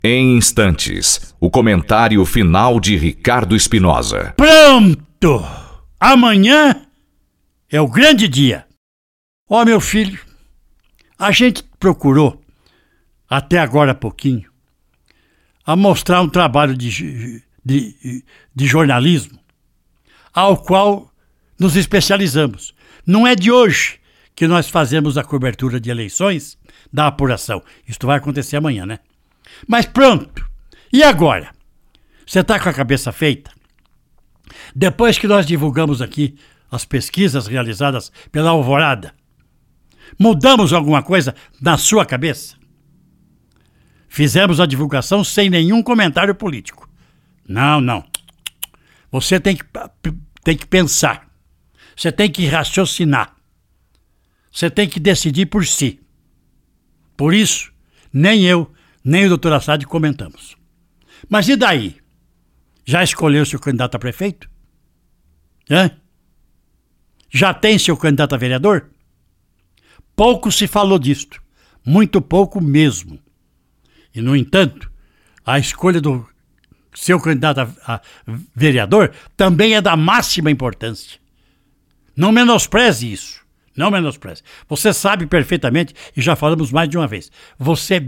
Em instantes, o comentário final de Ricardo Espinosa. Pronto! Amanhã é o grande dia. Ó, meu filho, a gente procurou, até agora há pouquinho, a mostrar um trabalho de jornalismo ao qual nos especializamos. Não é de hoje que nós fazemos a cobertura de eleições da apuração. Isso vai acontecer amanhã, né? Mas pronto. E agora? Você está com a cabeça feita? Depois que nós divulgamos aqui as pesquisas realizadas pela Alvorada, mudamos alguma coisa na sua cabeça? Fizemos a divulgação sem nenhum comentário político. Não. Você tem que pensar. Você tem que raciocinar. Você tem que decidir por si. Por isso, nem eu, nem o Dr. Assad comentamos. Mas e daí? Já escolheu seu candidato a prefeito? Já tem seu candidato a vereador? Pouco se falou disto. Muito pouco mesmo. E, no entanto, a escolha do seu candidato a vereador também é da máxima importância. Não menospreze isso. Não menospreze. Você sabe perfeitamente, e já falamos mais de uma vez, você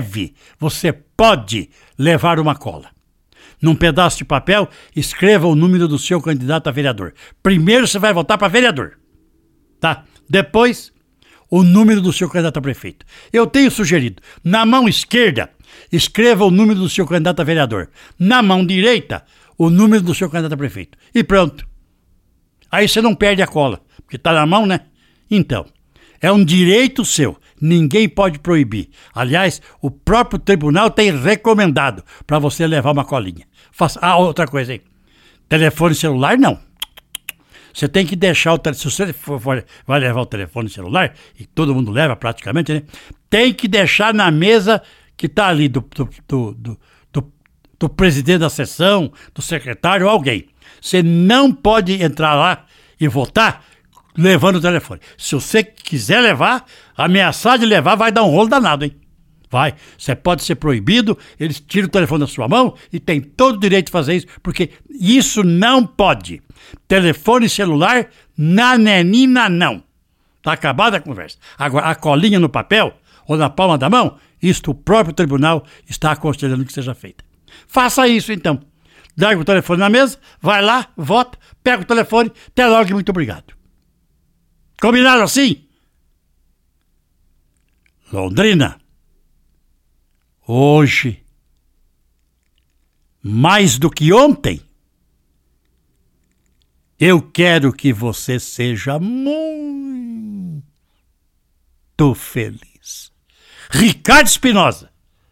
pode levar uma cola. Num pedaço de papel, escreva o número do seu candidato a vereador. Primeiro você vai votar para vereador. Tá? Depois, o número do seu candidato a prefeito. Eu tenho sugerido, na mão esquerda, escreva o número do seu candidato a vereador. Na mão direita, o número do seu candidato a prefeito. E pronto. Aí você não perde a cola, porque tá na mão, né? Então, é um direito seu. Ninguém pode proibir. Aliás, o próprio tribunal tem recomendado para você levar uma colinha. Outra coisa aí. Telefone celular, não. Você tem que deixar o telefone. Se você vai levar o telefone celular, e todo mundo leva praticamente, né? Tem que deixar na mesa que tá ali do presidente da sessão, do secretário, alguém. Você não pode entrar lá e votar levando o telefone. Se você quiser levar, ameaçar de levar, vai dar um rolo danado, hein? Vai. Você pode ser proibido, eles tiram o telefone da sua mão e tem todo o direito de fazer isso, porque isso não pode. Telefone celular, nananina, não. Tá acabada a conversa. Agora, a colinha no papel ou na palma da mão, isto o próprio tribunal está aconselhando que seja feita. Faça isso, então. Larga o telefone na mesa, vai lá, vota, pega o telefone, até logo e muito obrigado. Combinado assim? Londrina, hoje, mais do que ontem, eu quero que você seja muito feliz. Ricardo Espinosa,